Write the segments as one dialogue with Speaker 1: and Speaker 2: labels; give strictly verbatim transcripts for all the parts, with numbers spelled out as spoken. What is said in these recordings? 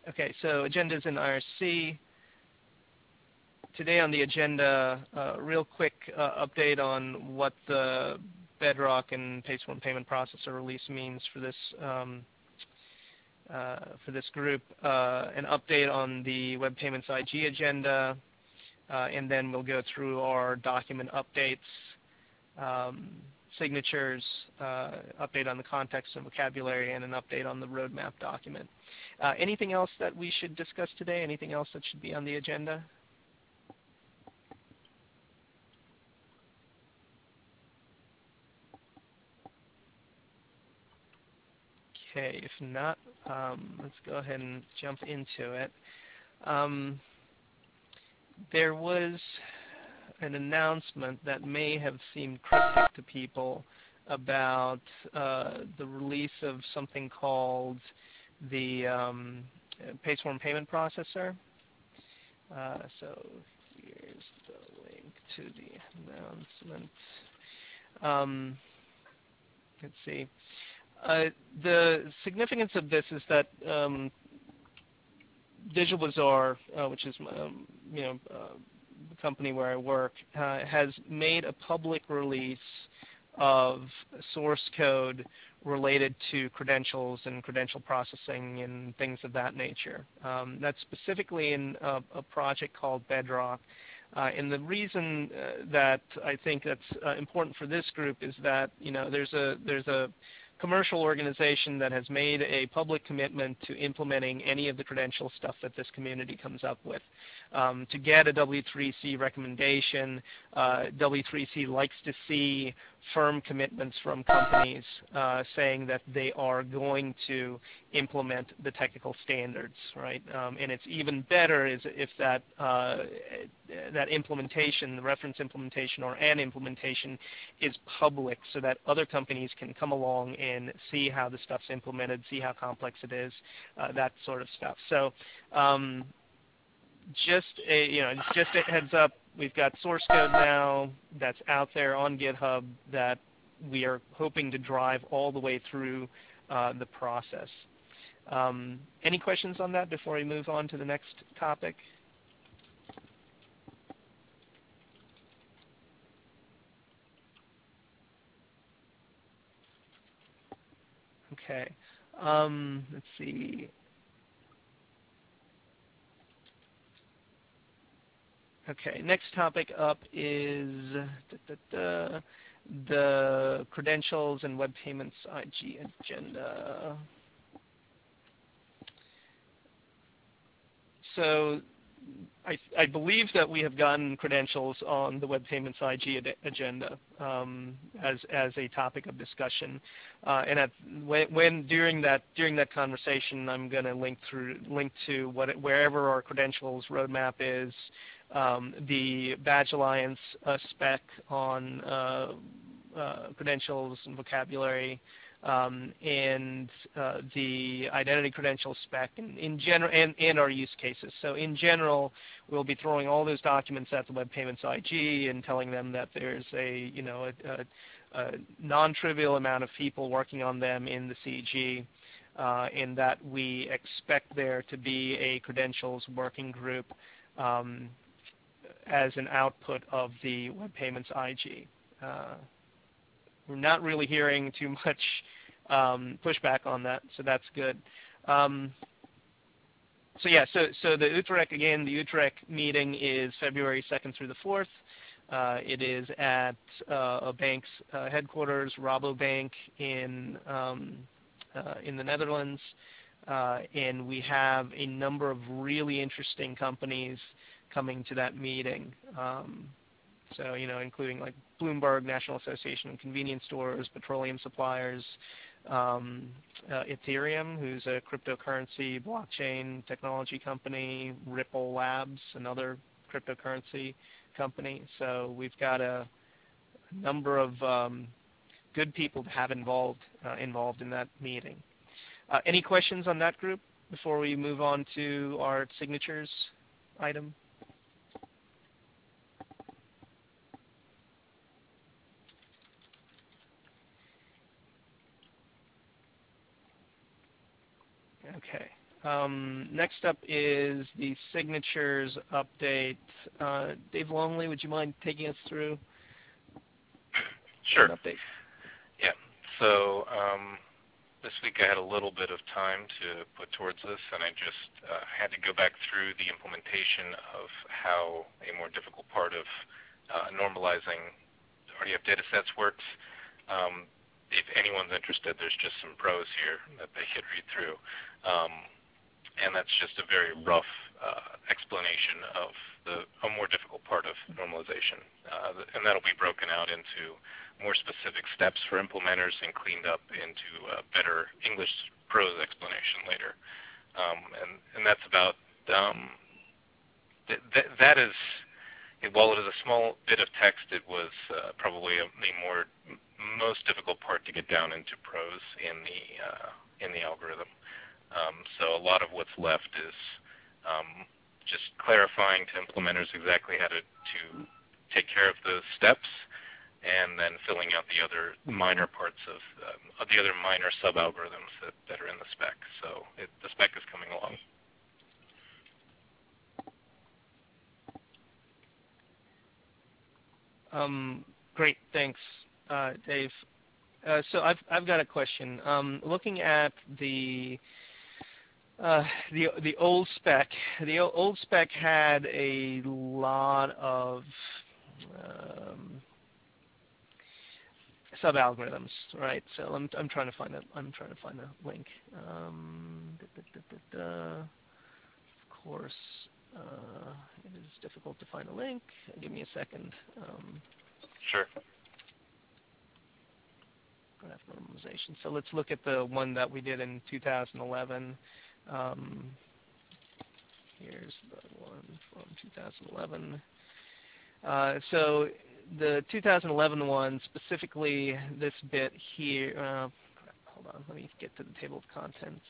Speaker 1: Okay, so agendas in I R C. Today on the agenda, uh, real quick uh, update on what the Bedrock and Pasteform Payment Processor release means for this um, uh, for this group. Uh, an update on the Web Payments I G agenda, uh, and then we'll go through our document updates, um, signatures, uh, update on the context and vocabulary, and an update on the roadmap document. Uh, anything else that we should discuss today? Anything else that should be on the agenda? Okay, if not, um, let's go ahead and jump into it. Um, there was an announcement that may have seemed cryptic to people about uh, the release of something called the um, Pasteform Payment Processor. Uh, so here's the link to the announcement. Um, let's see. Uh, the significance of this is that um, Digital Bazaar, uh, which is um, you know uh, the company where I work, uh, has made a public release of source code related to credentials and credential processing and things of that nature. Um, that's specifically in a, a project called Bedrock. Uh, and the reason uh, that I think that's uh, important for this group is that you know there's a there's a commercial organization that has made a public commitment to implementing any of the credential stuff that this community comes up with. Um, to get a W three C recommendation, uh, W three C likes to see firm commitments from companies uh, saying that they are going to implement the technical standards, right? Um, and it's even better is if that uh, that implementation, the reference implementation or an implementation, is public, so that other companies can come along and see how the stuff's implemented, see how complex it is, uh, that sort of stuff. So. Um, Just a, you know, just a heads up, we've got source code now that's out there on GitHub that we are hoping to drive all the way through uh, the process. Um, any questions on that before we move on to the next topic? Okay. Um, let's see. Okay, next topic up is da, da, da, the credentials and web payments I G agenda. So I, I believe that we have gotten credentials on the Web Payments I G ad agenda um, as as a topic of discussion, uh, and at when, when during that during that conversation, I'm going to link through link to what it, wherever our credentials roadmap is, um, the Badge Alliance uh, spec on uh, uh, credentials and vocabulary. Um, and uh, the identity credential spec in, in general, and, and our use cases. So in general, we'll be throwing all those documents at the Web Payments I G and telling them that there's a you know a, a, a non-trivial amount of people working on them in the C G, uh, and that we expect there to be a credentials working group um, as an output of the Web Payments I G. Uh, We're not really hearing too much um, pushback on that, so that's good. Um, so yeah, so so the Utrecht again, the Utrecht meeting is February second through the fourth. Uh, it is at uh, a bank's uh, headquarters, Rabobank in um, uh, in the Netherlands, uh, and we have a number of really interesting companies coming to that meeting. Um, So, you know, including like Bloomberg, National Association of Convenience Stores, petroleum suppliers, um, uh, Ethereum, who's a cryptocurrency blockchain technology company, Ripple Labs, another cryptocurrency company. So we've got a, a number of um, good people to have involved uh, involved in that meeting. Uh, any questions on that group before we move on to our signatures item? Okay. Um, next up is the signatures update. Uh, Dave Longley, would you mind taking us through
Speaker 2: Sure.
Speaker 1: an update?
Speaker 2: Yeah. So um, this week I had a little bit of time to put towards this, and I just uh, had to go back through the implementation of how a more difficult part of uh, normalizing R D F datasets works. Um, if anyone's interested, there's just some pros here that they could read through. Um, and that's just a very rough uh, explanation of the, a more difficult part of normalization. Uh, and that'll be broken out into more specific steps for implementers and cleaned up into a better English prose explanation later. Um, and, and that's about, um, th th that is, while it is a small bit of text, it was uh, probably a, the more most difficult part to get down into prose in the uh, in the algorithm. Um, so a lot of what's left is um, just clarifying to implementers exactly how to, to take care of those steps, and then filling out the other minor parts of um, the other minor sub-algorithms that, that are in the spec. So it, the spec is coming along.
Speaker 1: Um, great, thanks, uh, Dave. Uh, so I've I've got a question. Um, looking at the uh, the the old spec, the old spec had a lot of um, sub algorithms, right? So I'm I'm trying to find a I'm trying to find a link. Um, da, da, da, da, da. Of course, uh, it is difficult to find a link. Give me a second. Um,
Speaker 2: Sure.
Speaker 1: graph normalization. So let's look at the one that we did in two thousand eleven. Um, here's the one from two thousand eleven. Uh, so the two thousand eleven one, specifically this bit here. Uh, hold on, let me get to the table of contents.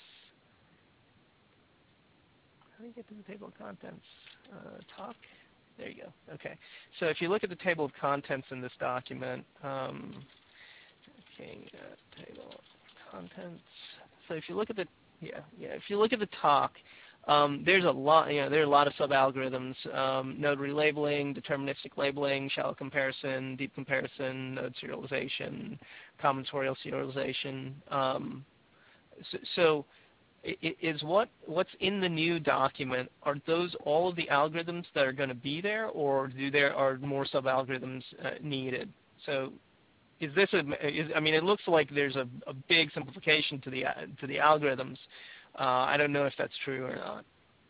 Speaker 1: How do you get to the table of contents? Uh, talk. There you go. Okay. So if you look at the table of contents in this document, um, looking at table of contents. So if you look at the yeah yeah if you look at the talk, um, there's a lot you know there are a lot of sub algorithms: um, node relabeling, deterministic labeling, shallow comparison, deep comparison, node serialization, combinatorial serialization. Um, so, so is what what's in the new document, are those all of the algorithms that are going to be there, or do there are more sub algorithms uh, needed? So is this a is, I mean, it looks like there's a, a big simplification to the uh, to the algorithms. Uh, I don't know if that's true or not.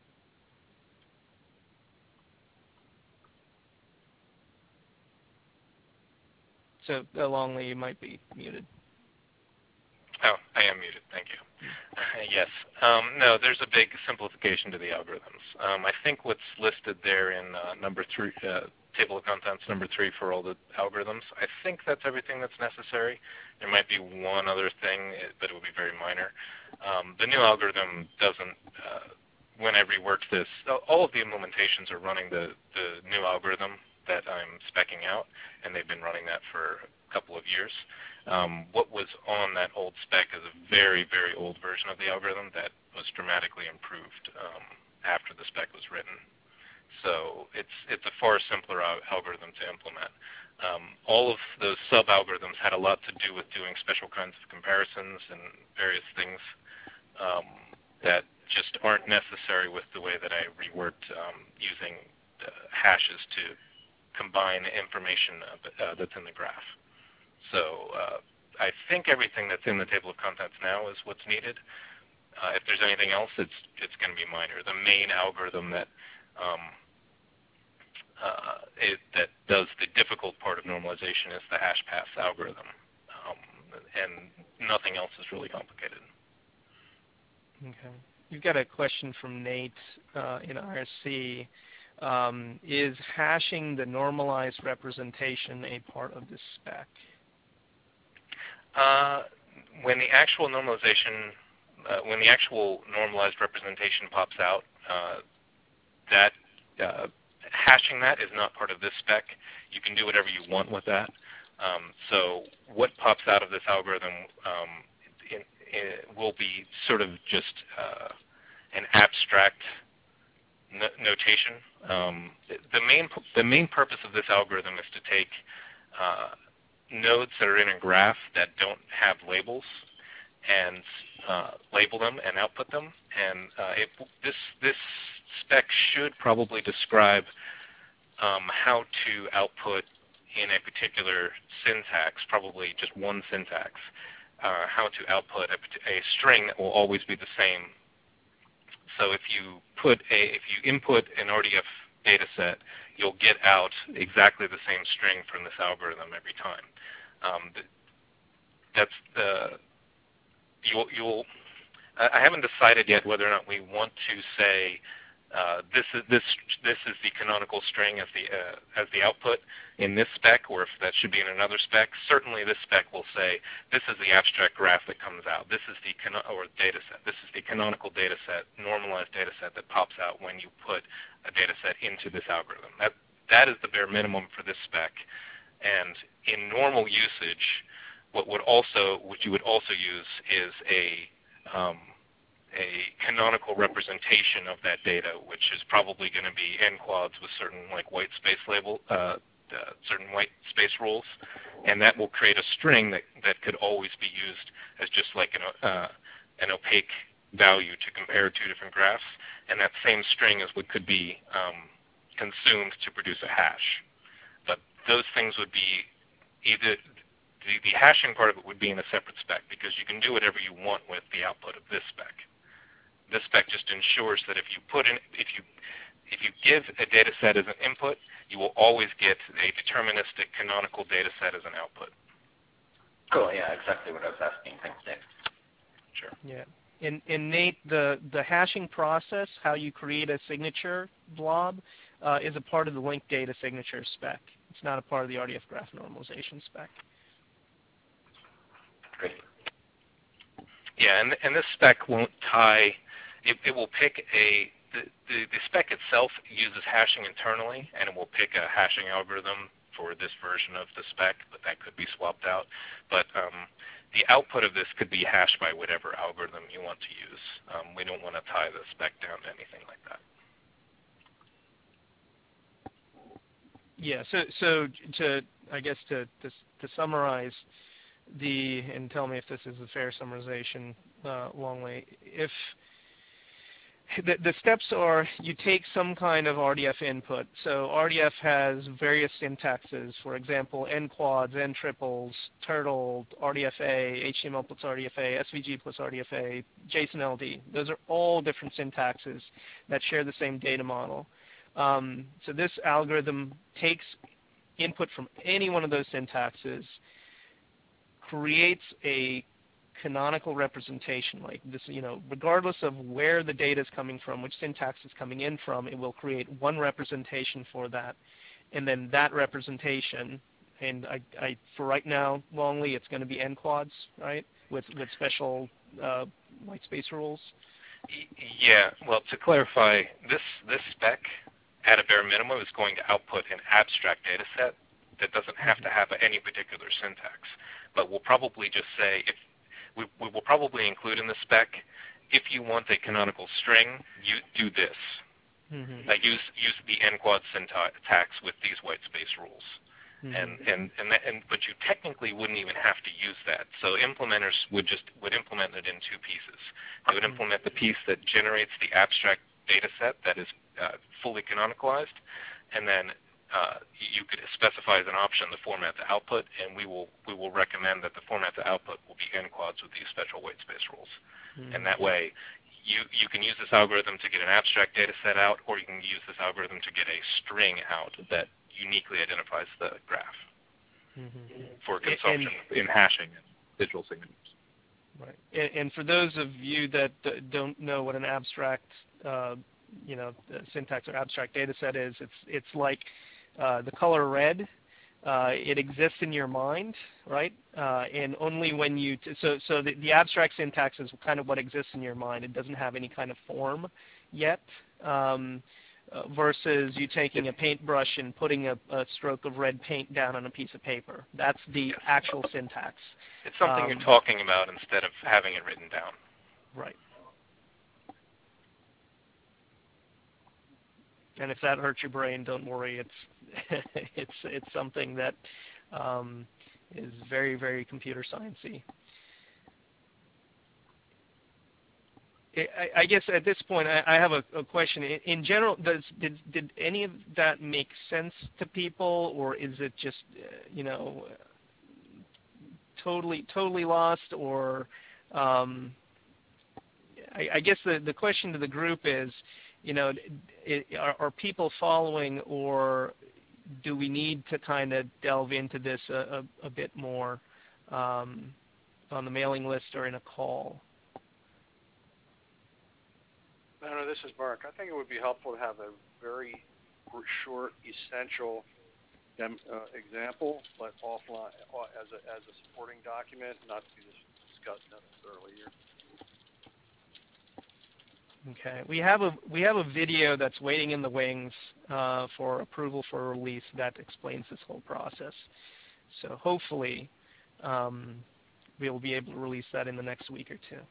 Speaker 1: So uh, Longley, you might be muted.
Speaker 2: Oh, I am muted. Thank you. Uh, yes. Um, no, there's a big simplification to the algorithms. Um, I think what's listed there in uh, number three, uh, table of contents number three for all the algorithms, I think that's everything that's necessary. There might be one other thing, but it would be very minor. Um, the new algorithm doesn't, uh, when I reworked this, all of the implementations are running the, the new algorithm that I'm speccing out, and they've been running that for a couple of years. Um, what was on that old spec is a very, very old version of the algorithm that was dramatically improved um, after the spec was written. So it's it's a far simpler al algorithm to implement. Um, all of those sub-algorithms had a lot to do with doing special kinds of comparisons and various things um, that just aren't necessary with the way that I reworked um, using uh, hashes to combine information uh, that's in the graph. So uh, I think everything that's in the table of contents now is what's needed. Uh, if there's anything else, it's it's going to be minor. The main algorithm that um, uh, it, that does the difficult part of normalization is the hash path algorithm, um, and nothing else is really complicated.
Speaker 1: Okay. You've got a question from Nate uh, in R C. Um, is hashing the normalized representation a part of this spec?
Speaker 2: Uh, when the actual normalization, uh, when the actual normalized representation pops out, uh, that uh, hashing that is not part of this spec. You can do whatever you want with that. Um, so what pops out of this algorithm um, in, in, will be sort of just uh, an abstract no notation. Um, the main the main purpose of this algorithm is to take uh, nodes that are in a graph that don't have labels and uh, label them and output them. And uh, it, this this spec should probably describe um, how to output in a particular syntax, probably just one syntax, uh, how to output a, a string that will always be the same. So if you put a if you input an R D F data set, you'll get out exactly the same string from this algorithm every time. Um, that's the you'll you'll. I haven't decided yet whether or not we want to say uh, this is this this is the canonical string as the uh, as the output in this spec, or if that should be in another spec. Certainly, this spec will say this is the abstract graph that comes out. This is the cano or data set. This is the canonical data set, normalized data set that pops out when you put a data set into this algorithm. That that is the bare minimum for this spec. And in normal usage, what would also what you would also use is a um, a canonical representation of that data, which is probably going to be n quads with certain like white space label, uh, uh, certain white space rules, and that will create a string that that could always be used as just like an uh, an opaque value to compare two different graphs, and that same string is what could be um, consumed to produce a hash. But those things would be either the, the hashing part of it would be in a separate spec, because you can do whatever you want with the output of this spec. This spec just ensures that if you put in, if you if you give a data set as an input, you will always get a deterministic canonical data set as an output.
Speaker 3: Cool. Yeah, exactly what I was asking. Thanks, Dave.
Speaker 2: Sure.
Speaker 1: Yeah. In, in Nate, the, the hashing process, how you create a signature blob, uh, is a part of the linked data signature spec. It's not a part of the R D F graph normalization spec.
Speaker 3: Great.
Speaker 2: Yeah, and, and this spec won't tie, it, it will pick a, the, the, the spec itself uses hashing internally, and it will pick a hashing algorithm for this version of the spec, but that could be swapped out. But um, the output of this could be hashed by whatever algorithm you want to use. Um, we don't want to tie the spec down to anything like that.
Speaker 1: Yeah, so, so to, I guess to, to, to summarize the, and tell me if this is a fair summarization, uh, Longley, if the, the steps are you take some kind of R D F input. So R D F has various syntaxes, for example, N quads, N triples, turtle, R D F A, H T M L plus R D F A, S V G plus R D F A, JSON L D. Those are all different syntaxes that share the same data model. Um, so this algorithm takes input from any one of those syntaxes, creates a canonical representation, like this, you know, regardless of where the data is coming from, which syntax is coming in from, it will create one representation for that. And then that representation, and I, I for right now, Longley, it's going to be N quads, right, with, with special uh, white space rules?
Speaker 2: Yeah, well, to clarify, this, this spec, at a bare minimum, is going to output an abstract data set that doesn't have to have any particular syntax. But we'll probably just say, if we, we will probably include in the spec, if you want a canonical string, you do this. Mm-hmm. Like use use the N quad syntax with these white space rules. Mm-hmm. And and and, that, and but you technically wouldn't even have to use that. So implementers would just would implement it in two pieces. They would implement the piece that generates the abstract data set that is uh, fully canonicalized, and then Uh, you could specify as an option the format to output, and we will we will recommend that the format to output will be N quads with these special white space rules. Mm-hmm. And that way, you you can use this algorithm to get an abstract data set out, or you can use this algorithm to get a string out that uniquely identifies the graph mm-hmm. for consumption and, in hashing and digital signatures.
Speaker 1: Right. And, and for those of you that uh, don't know what an abstract, uh, you know, syntax or abstract data set is, it's it's like Uh, the color red, uh, it exists in your mind, right? Uh, and only when you, t so so the, the abstract syntax is kind of what exists in your mind. It doesn't have any kind of form yet, um, uh, versus you taking a paintbrush and putting a, a stroke of red paint down on a piece of paper. That's the yes. actual syntax.
Speaker 2: It's something um, you're talking about instead of having it written down.
Speaker 1: Right. And if that hurts your brain, don't worry. It's it's it's something that um, is very very computer sciencey. I, I guess at this point, I, I have a, a question. In, in general, does did did any of that make sense to people, or is it just uh, you know totally totally lost? Or um, I, I guess the the question to the group is, you know, it, are, are people following, or do we need to kind of delve into this a, a, a bit more um, on the mailing list or in a call?
Speaker 4: No, no, this is Mark. I think it would be helpful to have a very short, essential dem, uh, example, but offline as a as a supporting document, not to be discussed necessarily here.
Speaker 1: Okay, we have a we have a video that's waiting in the wings uh, for approval for release that explains this whole process. So hopefully, um, we will be able to release that in the next week or two.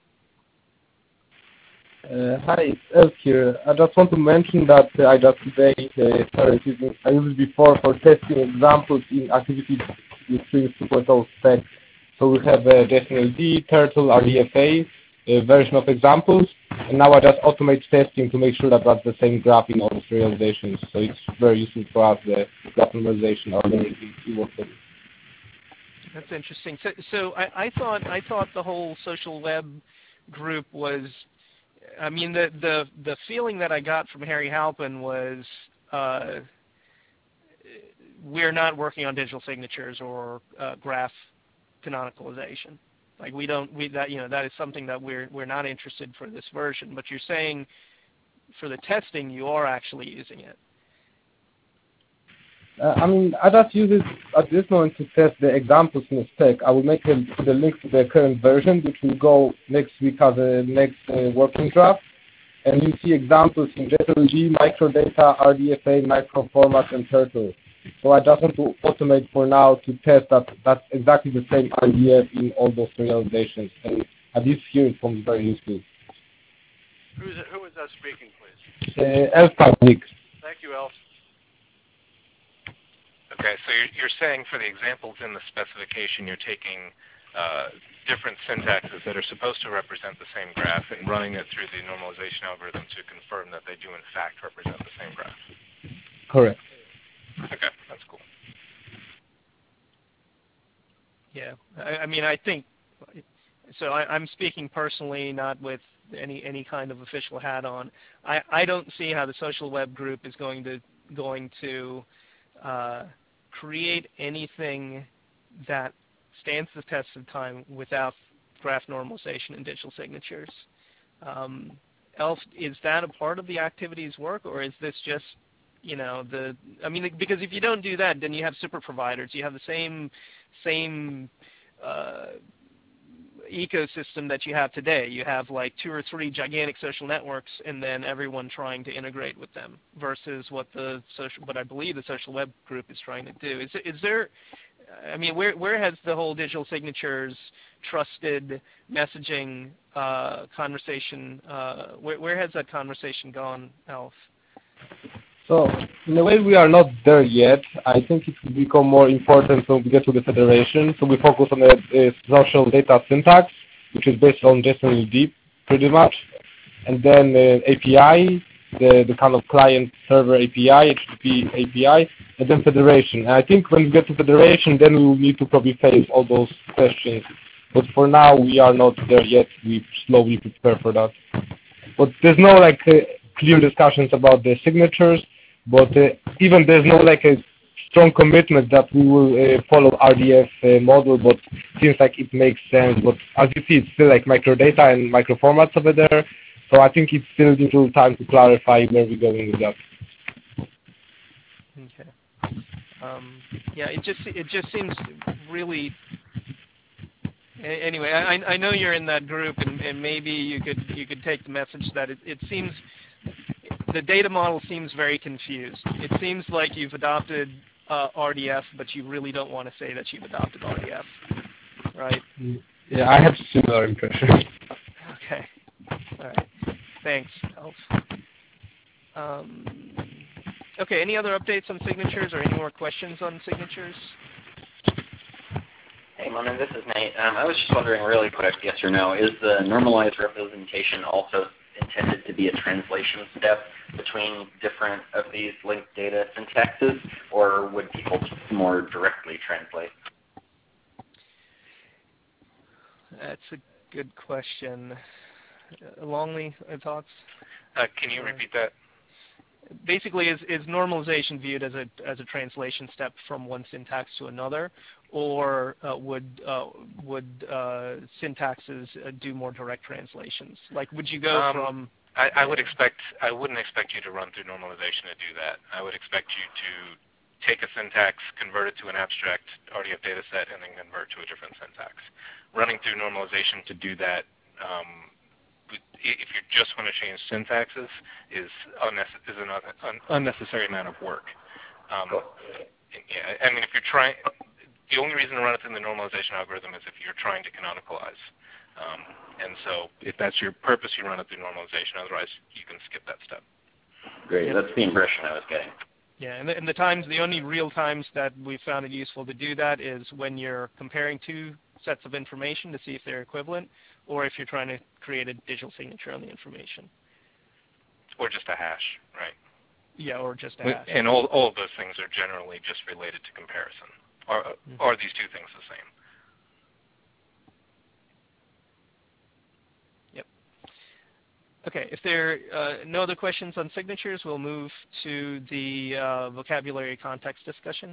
Speaker 5: Uh, hi, it's Elf here. I just want to mention that uh, I just today uh, started using, I used it before for testing examples in activities with Spring two point oh spec. So we have uh, JSON-L D, Turtle, R D F A uh, version of examples, and now I just automate testing to make sure that that's the same graph in all the serializations. So it's very useful for us, the graph normalization or the
Speaker 1: That's interesting. So, so I, I thought I thought the whole social web group was. I mean, the, the the feeling that I got from Harry Halpin was uh, we're not working on digital signatures or uh, graph canonicalization. Like we don't we that you know that is something that we're we're not interested for this version. But you're saying for the testing you are actually using it.
Speaker 5: Uh, I mean, I just use it at this moment to test the examples in the spec. I will make a, the link to the current version, which will go next week as a next uh, working draft. And you see examples in JSON-L D, microdata, R D F A, microformat, and Turtle. So I just want to automate for now to test that that's exactly the same R D F in all those serializations. And at least here it becomes very useful.
Speaker 4: Who is, it, who is that speaking, please?
Speaker 5: Uh, Elf Public.
Speaker 4: Thank you, Elf.
Speaker 2: Okay, so you're, you're saying for the examples in the specification, you're taking uh, different syntaxes that are supposed to represent the same graph and running it through the normalization algorithm to confirm that they do in fact represent the same graph.
Speaker 5: Correct.
Speaker 2: Okay, that's cool.
Speaker 1: Yeah, I, I mean, I think so. I, I'm speaking personally, not with any any kind of official hat on. I, I don't see how the social web group is going to going to uh, create anything that stands the test of time without graph normalization and digital signatures. Um, Elf, is that a part of the activities work, or is this just, you know, the? I mean, because if you don't do that, then you have super providers. You have the same same uh, ecosystem that you have today. You have like two or three gigantic social networks, and then everyone trying to integrate with them. Versus what the social, what I believe the social web group is trying to do. Is is there? I mean, where where has the whole digital signatures, trusted messaging uh, conversation? Uh, where where has that conversation gone, Elf?
Speaker 5: So, in a way, we are not there yet. I think it will become more important when we get to the federation. So we focus on the uh, social data syntax, which is based on JSON-L D, pretty much, and then uh, A P I, the the kind of client-server A P I, H T T P A P I, and then federation. And I think when we get to federation, then we will need to probably face all those questions. But for now, we are not there yet. We slowly prepare for that. But there's no like uh, clear discussions about the signatures. But uh, even there's no like a strong commitment that we will uh, follow R D F uh, model, but seems like it makes sense. But as you see, it's still like microdata and microformats over there. So I think it's still a little time to clarify where we're going with that.
Speaker 1: Okay. Um, yeah, it just it just seems really. Anyway, I I know you're in that group, and, and maybe you could you could take the message that it, it seems. The data model seems very confused. It seems like you've adopted uh, R D F, but you really don't want to say that you've adopted R D F, right?
Speaker 5: Yeah, I have similar impression.
Speaker 1: Okay. All right. Thanks, Elf. Um, okay, any other updates on signatures or any more questions on signatures?
Speaker 3: Hey, Monin, this is Nate. Um, I was just wondering really quick, yes or no, is the normalized representation also intended to be a translation step between different of these linked data syntaxes, or would people more directly translate?
Speaker 1: That's a good question. Uh, Longley, uh, thoughts?
Speaker 2: Uh, can you repeat that?
Speaker 1: Basically, is, is normalization viewed as a as a translation step from one syntax to another, or uh, would uh, would uh, syntaxes uh, do more direct translations? Like, would you go
Speaker 2: um,
Speaker 1: from?
Speaker 2: I, I would expect I wouldn't expect you to run through normalization to do that. I would expect you to take a syntax, convert it to an abstract R D F data set, and then convert to a different syntax. Running through normalization to do that. Um, if you just want to change syntaxes, is, unnecess- is an un- unnecessary amount of work. Um, yeah, I mean, if you're trying, the only reason to run it through the normalization algorithm is if you're trying to canonicalize. Um, and so if that's your purpose, you run it through normalization. Otherwise, you can skip that step.
Speaker 3: Great. Yep. That's the impression I was getting.
Speaker 1: Yeah, and the, and the times, the only real times that we found it useful to do that is when you're comparing two sets of information to see if they're equivalent, or if you're trying to create a digital signature on the information.
Speaker 2: Or just a hash, right?
Speaker 1: Yeah, or just a hash.
Speaker 2: And all, all of those things are generally just related to comparison. Are, mm-hmm. are these two things the same?
Speaker 1: Yep. Okay, if there are uh, no other questions on signatures, we'll move to the uh, vocabulary context discussion.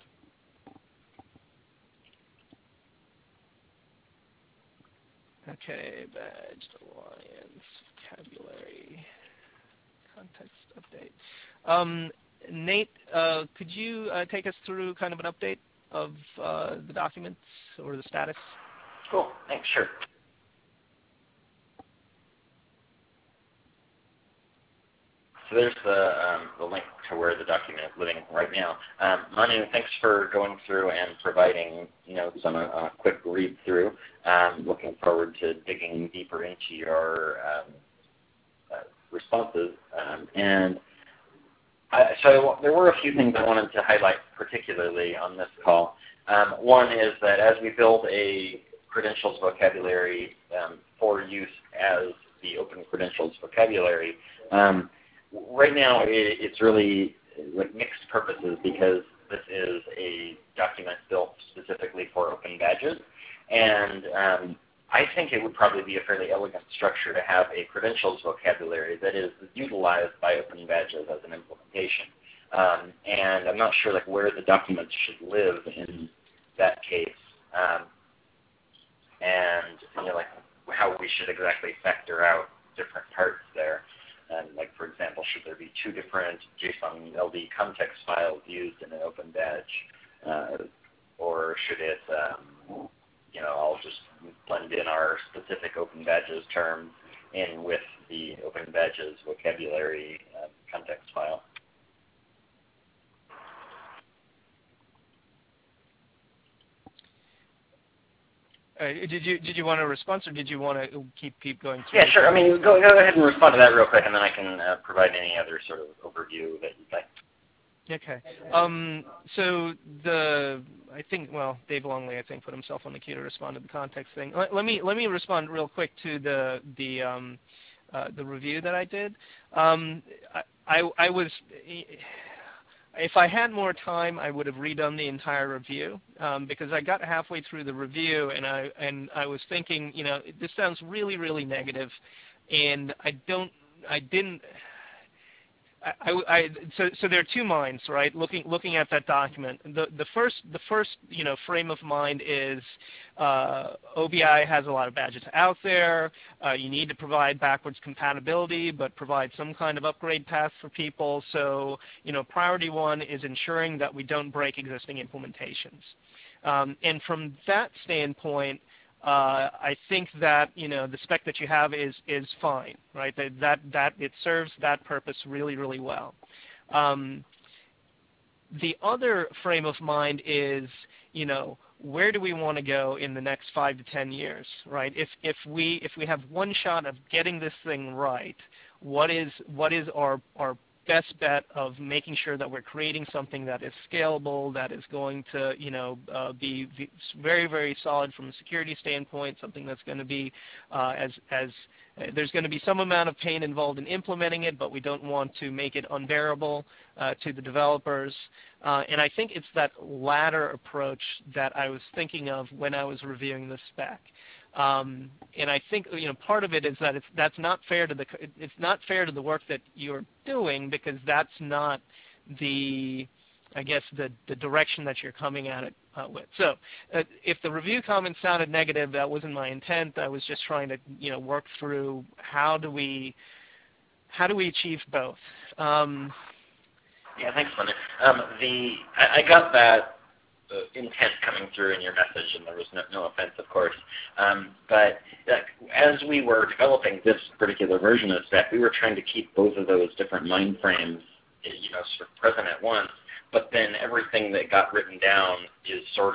Speaker 1: Okay, badge alliance, vocabulary, context update. Um, Nate, uh, could you uh, take us through kind of an update of uh, the documents or the status?
Speaker 3: Cool, thanks, sure. So there's the, um, the link to where the document is living right now. Um, Manu, thanks for going through and providing notes on a, a quick read through. Um, looking forward to digging deeper into your um, uh, responses. Um, and I, so there were a few things I wanted to highlight particularly on this call. Um, one is that as we build a credentials vocabulary um, for use as the open credentials vocabulary, um, right now, it, it's really like mixed purposes because this is a document built specifically for open badges, and um, I think it would probably be a fairly elegant structure to have a credentials vocabulary that is utilized by open badges as an implementation. Um, and I'm not sure like where the documents should live in that case, um, and you know like how we should exactly factor out different parts there. And like, for example, should there be two different JSON L D context files used in an open badge? Uh, or should it, um, you know, all just blend in our specific open badges terms in with the open badges vocabulary uh, context file?
Speaker 1: Uh, did you did you want a response, or did you want to keep keep going through?
Speaker 3: Yeah, sure. I mean, go, go ahead and respond to that real quick, and then I can uh, provide any other sort of overview that you'd like.
Speaker 1: Okay. Um, so the I think well, Dave Longley I think put himself on the queue to respond to the context thing. Let, let me let me respond real quick to the the um, uh, the review that I did. Um, I, I I was. If I had more time, I would have redone the entire review um, because I got halfway through the review and I and I was thinking, you know, this sounds really, really negative, and I don't, I didn't. I, I, I, so, so there are two minds, right? Looking, looking at that document. The, the first, the first, you know, frame of mind is uh, O B I has a lot of badges out there. Uh, you need to provide backwards compatibility, but provide some kind of upgrade path for people. So, you know, priority one is ensuring that we don't break existing implementations. Um, and from that standpoint, Uh, I think that you know the spec that you have is is fine, right? That that that it serves that purpose really really well. Um, the other frame of mind is you know where do we want to go in the next five to ten years, right? If if we if we have one shot of getting this thing right, what is what is our our best bet of making sure that we're creating something that is scalable, that is going to, you know, uh, be, be very, very solid from a security standpoint, something that's going to be uh, as, as uh, there's going to be some amount of pain involved in implementing it, but we don't want to make it unbearable uh, to the developers. Uh, and I think it's that latter approach that I was thinking of when I was reviewing the spec. Um, and I think, you know, part of it is that it's that's not fair to the it's not fair to the work that you're doing, because that's not the I guess the the direction that you're coming at it uh, with. So uh, if the review comments sounded negative, that wasn't my intent. I was just trying to, you know, work through how do we how do we achieve both. Um,
Speaker 3: yeah, thanks, Linda. Um, the I, I got that uh, intent coming through in your message, and there was no, no offense, of course. Um, but uh, as we were developing this particular version of the spec, we were trying to keep both of those different mind frames, you know, sort of present at once. But then everything that got written down is sort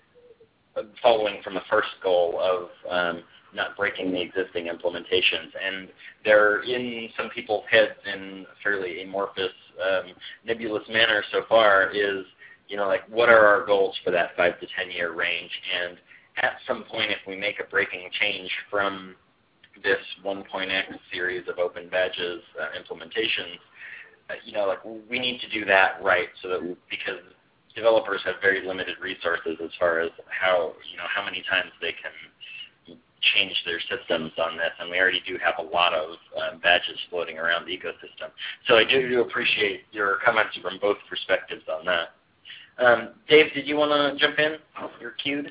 Speaker 3: of following from the first goal of um, not breaking the existing implementations. And they're in some people's heads in a fairly amorphous, um, nebulous manner so far is, you know, like, what are our goals for that five to ten year range? And at some point, if we make a breaking change from this one point x series of open badges uh, implementations, uh, you know, like, we need to do that right, so that we, because developers have very limited resources as far as how, you know, how many times they can change their systems on this, and we already do have a lot of um, badges floating around the ecosystem. So I do, do appreciate your comments from both perspectives on that. Um, Dave, did you want to jump in? You're queued.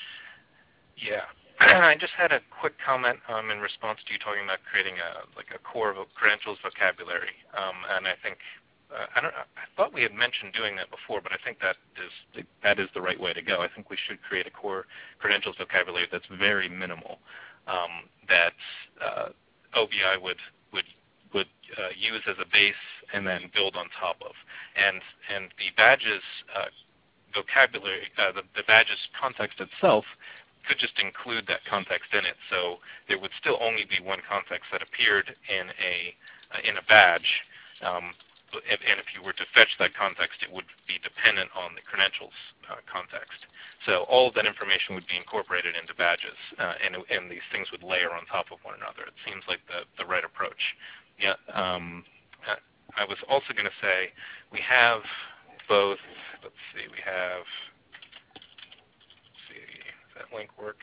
Speaker 2: Yeah. I just had a quick comment um, in response to you talking about creating a like a core credentials vocabulary, um, and I think uh, I don't. I thought we had mentioned doing that before, but I think that is the, that is the right way to go. I think we should create a core credentials vocabulary that's very minimal, um, that uh, O B I would would would uh, use as a base and then build on top of, and and the badges uh, vocabulary, uh, the, the badges context itself could just include that context in it, so there would still only be one context that appeared in a uh, in a badge, um, and, and if you were to fetch that context, it would be dependent on the credentials uh, context. So all of that information would be incorporated into badges, uh, and, and these things would layer on top of one another. It seems like the, the right approach. Yeah. Um, I was also going to say we have both. Let's see. We have. That link work.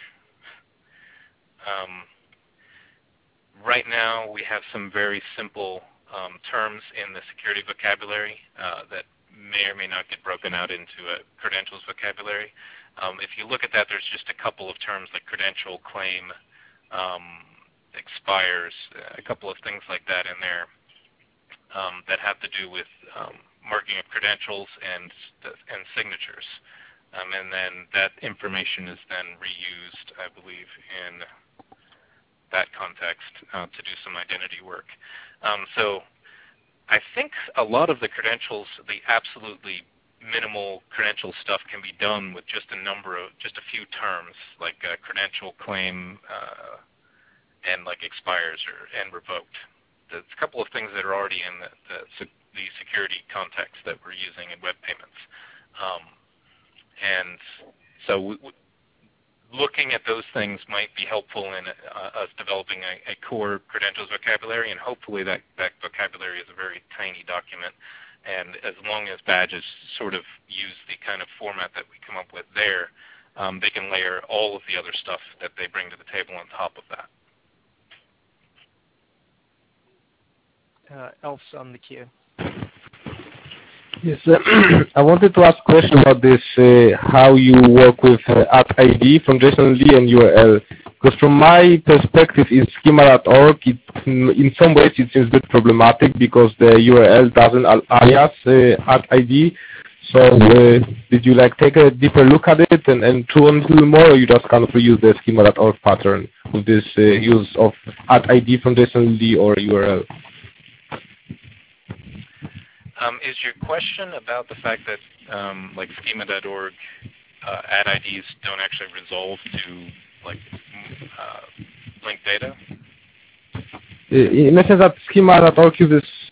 Speaker 2: Um, right now, we have some very simple um, terms in the security vocabulary uh, that may or may not get broken out into a credentials vocabulary. Um, if you look at that, there's just a couple of terms like credential, claim, um, expires, a couple of things like that in there um, that have to do with um, marking of credentials and and signatures. Um, and then that information is then reused, I believe, in that context uh, to do some identity work. Um, so I think a lot of the credentials, the absolutely minimal credential stuff can be done with just a number of, just a few terms, like uh, credential, claim, uh, and like expires or and revoked. There's a couple of things that are already in the, the, the security context that we're using in web payments. Um, And so w w looking at those things might be helpful in uh, us developing a, a core credentials vocabulary, and hopefully that, that vocabulary is a very tiny document. And as long as badges sort of use the kind of format that we come up with there, um, they can layer all of the other stuff that they bring to the table on top of that.
Speaker 1: uh, Elf's on the queue.
Speaker 5: Yes, uh, I wanted to ask a question about this, uh, how you work with uh, at I D from JSON-L and U R L. Because from my perspective in schema dot org, it, in some ways it seems a bit problematic because the U R L doesn't alias uh, at I D. So uh, did you like take a deeper look at it and, and chew on it a little more, or you just kind of reuse the schema dot org pattern with this uh, use of at I D from JSON-L or U R L?
Speaker 2: Um, is your question about the fact that um, like schema dot org uh, add I Ds don't actually resolve to like uh, linked data?
Speaker 5: In the sense that schema dot org uses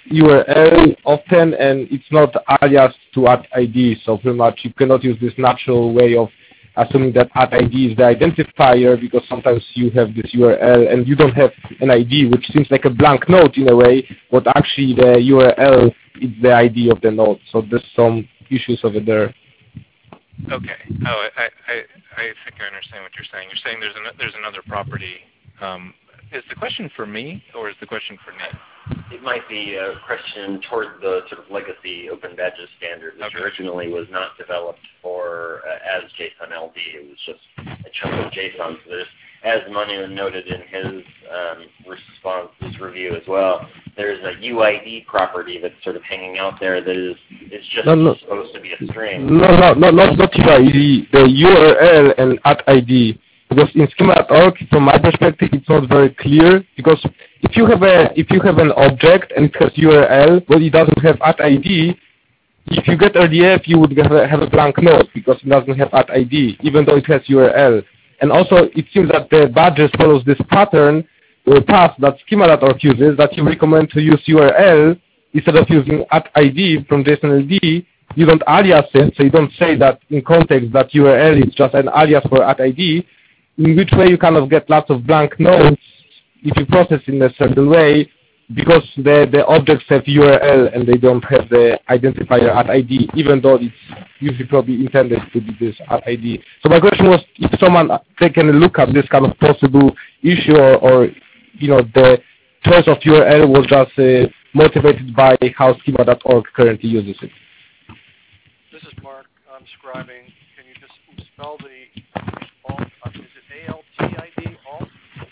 Speaker 5: U R L often, and it's not alias to at I D. So pretty much you cannot use this natural way of assuming that at I D is the identifier, because sometimes you have this U R L and you don't have an I D, which seems like a blank node in a way, but actually the U R L is the I D of the node. So there's some issues over there.
Speaker 2: Okay. Oh, I, I, I think I understand what you're saying. You're saying there's an, there's another property. Um, is the question for me, or is the question for Nick?
Speaker 3: It might be a question toward the sort of legacy Open Badges standard, which
Speaker 2: Okay.
Speaker 3: originally was not developed for uh, as JSON L D. It was just a chunk of JSON. So there's, as Manu noted in his um, response, his review as well, there's a U I D property that's sort of hanging out there that is it's just
Speaker 5: No, no.
Speaker 3: supposed to be a string.
Speaker 5: No, no, no, not, not U I D, the U R L and at I D. Because in schema dot org, from my perspective, it's not very clear. Because if you have a if you have an object and it has U R L, but it doesn't have at I D, if you get R D F, you would have a, have a blank node because it doesn't have at I D, even though it has U R L. And also, it seems that the badges follows this pattern uh, path that schema dot org uses, that you recommend to use U R L instead of using at I D from JSON L D. You don't alias it, so you don't say that in context that U R L is just an alias for at I D. In which way you kind of get lots of blank nodes if you process in a certain way, because the, the objects have U R L and they don't have the identifier at I D, even though it's usually probably intended to be this at I D. So my question was if someone taken a look at this kind of possible issue, or, or you know, the choice of U R L was just uh, motivated by how schema dot org currently uses it.
Speaker 4: This is Mark. I'm scribing. Can you just spell the alt? Uh, is it A L T I D? Alt?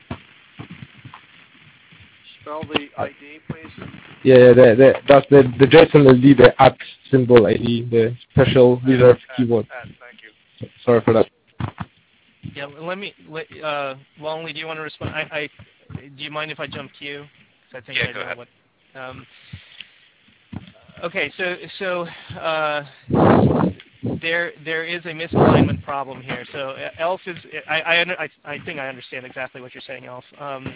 Speaker 4: Spell the I D, please.
Speaker 5: Yeah, the, the, that's the, the JSON L D, the at symbol I D, the special reserved
Speaker 4: At,
Speaker 5: keyword.
Speaker 4: At, thank you.
Speaker 5: Sorry for that.
Speaker 1: Yeah, let me. Let, uh, Longley, do you want to respond? I, I, do you mind if I jump to you? 'Cause I think
Speaker 2: Yeah,
Speaker 1: I
Speaker 2: go
Speaker 1: know
Speaker 2: ahead.
Speaker 1: what. Um, okay, so so uh, there there is a misalignment problem here. So uh, Elf is. I I, under, I I think I understand exactly what you're saying, Elf. Um,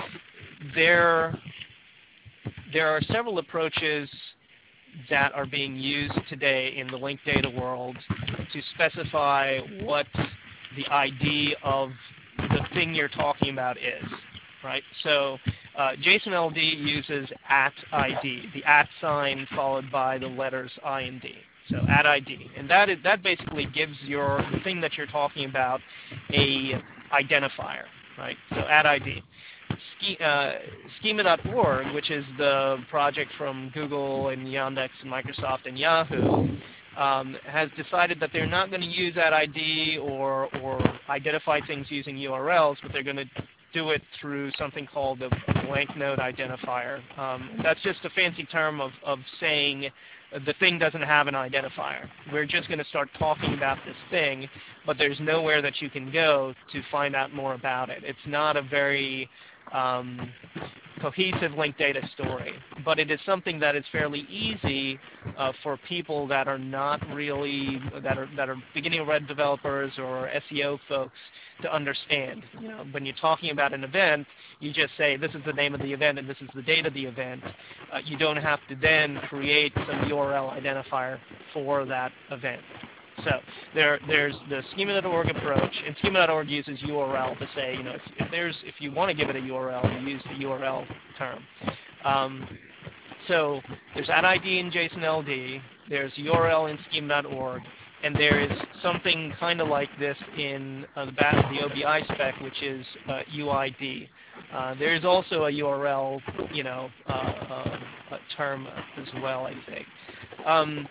Speaker 1: there there are several approaches that are being used today in the linked data world to specify what the I D of the thing you're talking about is, right? So uh, JSON L D uses at I D, the at sign followed by the letters I and D. So at I D, and that is that basically gives your the thing that you're talking about a identifier, right? So at I D. Sch uh, schema dot org, which is the project from Google and Yandex and Microsoft and Yahoo, um, has decided that they're not going to use that I D or, or identify things using U R Ls, but they're going to do it through something called a, a blank node identifier. Um, that's just a fancy term of, of saying the thing doesn't have an identifier. We're just going to start talking about this thing, but there's nowhere that you can go to find out more about it. It's not a very um, cohesive linked data story, but it is something that is fairly easy uh, for people that are not really that are that are beginning web developers or S E O folks to understand. You know, when you're talking about an event, you just say this is the name of the event and this is the date of the event. Uh, you don't have to then create some U R L identifier for that event. So there, there's the schema dot org approach, and schema dot org uses U R L to say, you know, if, if there's, if you want to give it a U R L, you use the U R L term. Um, so there's at I D in JSON L D, there's U R L in schema dot org, and there is something kind of like this in uh, the, the O B I spec, which is uh, U I D. Uh, there is also a U R L, you know, uh, uh, a term as well, I think. Um,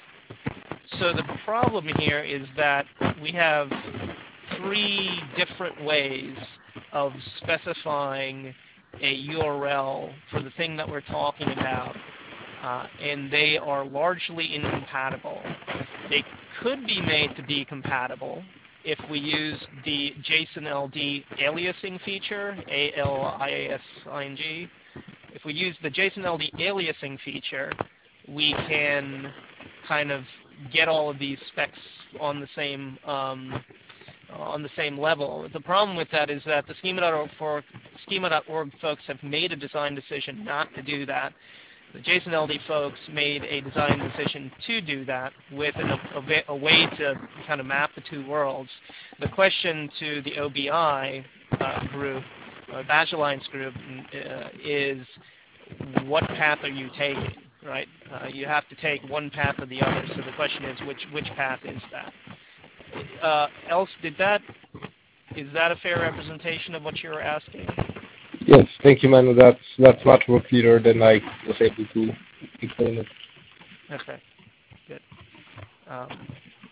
Speaker 1: So the problem here is that we have three different ways of specifying a U R L for the thing that we're talking about, uh, and they are largely incompatible. They could be made to be compatible if we use the JSON L D aliasing feature, A L I A S I N G. If we use the JSON L D aliasing feature, we can kind of get all of these specs on the same um, on the same level. The problem with that is that the schema dot org, for, schema dot org folks have made a design decision not to do that, the JSON-L D folks made a design decision to do that with an, a, a way to kind of map the two worlds. The question to the O B I uh, group, uh, Badge Alliance group, uh, is what path are you taking, right? Uh, you have to take one path or the other. So the question is, which which path is that? Uh, else, did that is that a fair representation of what you were asking?
Speaker 5: Yes, thank you, Manu. That's that's much more clearer than I was able to explain it.
Speaker 1: Okay, good. Um,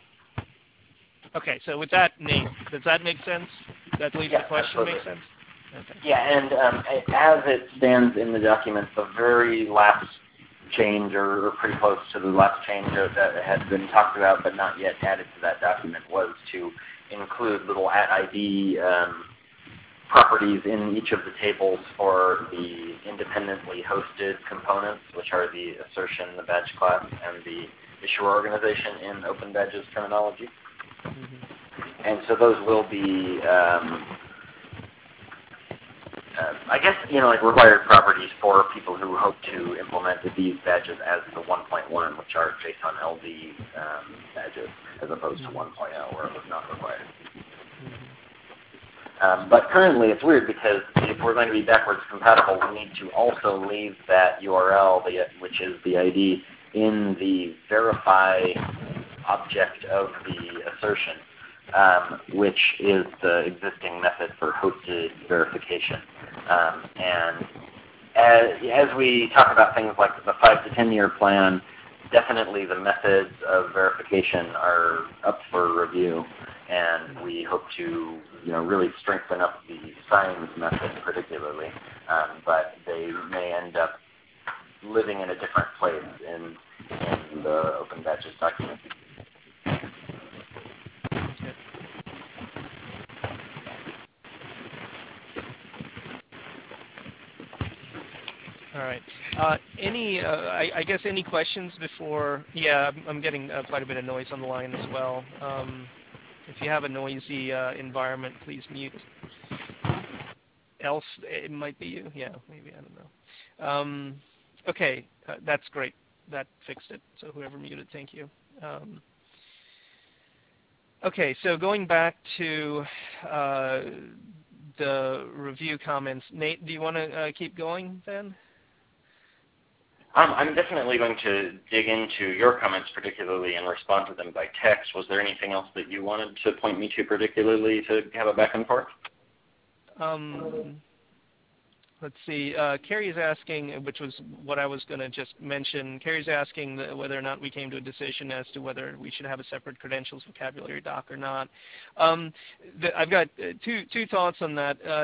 Speaker 1: okay, so with that, Nate, does that make sense? Does that leave
Speaker 3: Yeah,
Speaker 1: the question
Speaker 3: absolutely.
Speaker 1: make sense? Okay.
Speaker 3: Yeah, and um, as it stands in the document, the very last change, or, or pretty close to the last change that had been talked about but not yet added to that document, was to include little at I D um, properties in each of the tables for the independently hosted components, which are the assertion, the badge class, and the issuer organization in OpenBadge's terminology. Mm-hmm. And so those will be, um, uh, I guess, you know, like required properties for people who hope to implement these badges as the one point one, which are JSON-L D um, badges, as opposed to one point oh, where it was not required. Um, but currently it's weird because if we're going to be backwards compatible, we need to also leave that U R L, the, which is the I D, in the verify object of the assertion, um, which is the existing method for hosted verification. Um, and as, as we talk about things like the five to ten year plan, definitely the methods of verification are up for review. And we hope to, you know, really strengthen up the signs method particularly, um, but they may end up living in a different place in, in the OpenBadges document.
Speaker 1: All right. Uh, any, uh, I, I guess, any questions before? Yeah, I'm, I'm getting uh, quite a bit of noise on the line as well. Um, If you have a noisy uh, environment, please mute. Else, it might be you. Yeah, maybe, I don't know. Um, okay, uh, that's great. That fixed it. So whoever muted, thank you. Um, okay, so going back to uh, the review comments. Nate, do you want to uh, keep going then?
Speaker 3: Um, I'm definitely going to dig into your comments particularly and respond to them by text. Was there anything else that you wanted to point me to particularly to have a back and forth?
Speaker 1: Um, let's see. Uh, Carrie's asking, which was what I was going to just mention, Carrie's asking the, whether or not we came to a decision as to whether we should have a separate credentials vocabulary doc or not. Um, the, I've got uh, two, two thoughts on that. Uh,